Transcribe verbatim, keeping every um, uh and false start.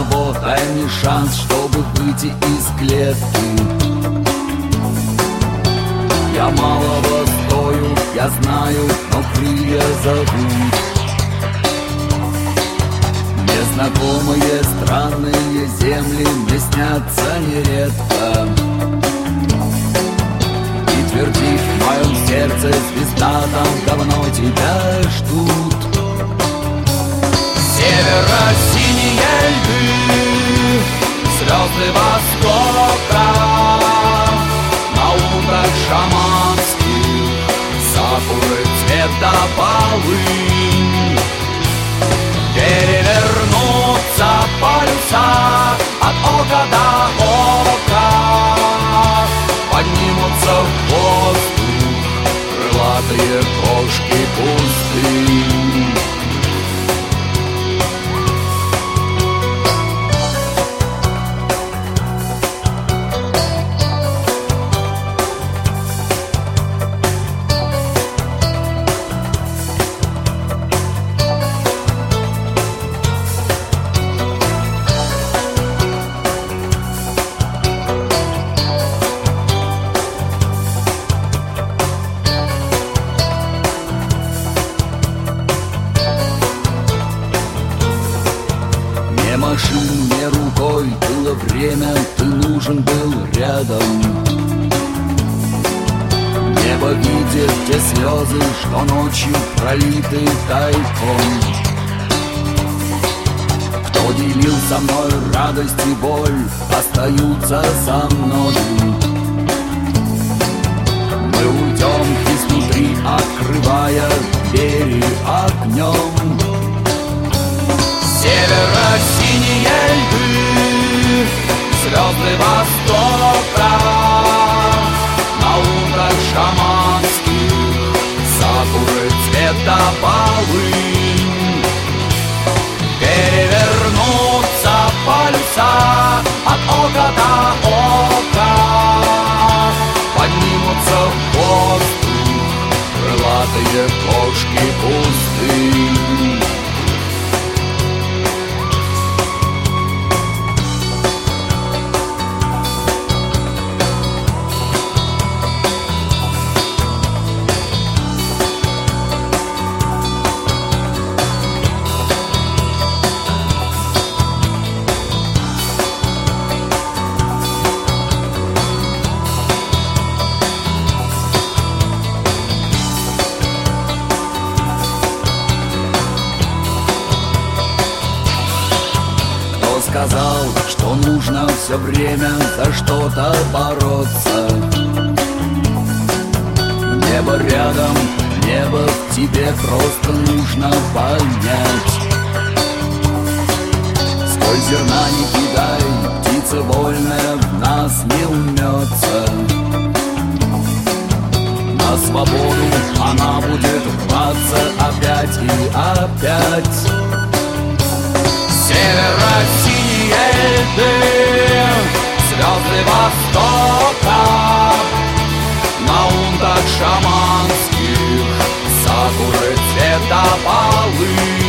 одного дай мне шанс, чтобы выйти из клетки. Я малого стою, я знаю, но крылья зовут. Незнакомые странные земли мне снятся нередко. И твердит в моем сердце звезда, там давно тебя ждут. Северо-синие льды, звезды востока, на утах шаманских сакуры цвета полынь. Перевернутся полюса от ока до ока, поднимутся в воздух крылатые кошки пустынь. Не маши мне рукой, было время, ты нужен был рядом. Небо видит те слезы, что ночью пролиты тайком. Кто делил со мной радость и боль, остаются со мной. Мы уйдем изнутри, открывая двери огнем. Северо-синие льды, звезды востока, на утах шаманских сакуры цвета полынь. Перевернутся полюса от ока до ока, поднимутся в воздух крылатые кошки пустынь. Сказал, что нужно все время за что-то бороться. Небо рядом, небо в тебе, просто нужно понять. Сколь зерна не кидай, птица вольная в нас не умнется. На свободу она будет рваться опять и опять. Северо-синие льды, звезды востока, на утах шаманских сакуры цвета полынь.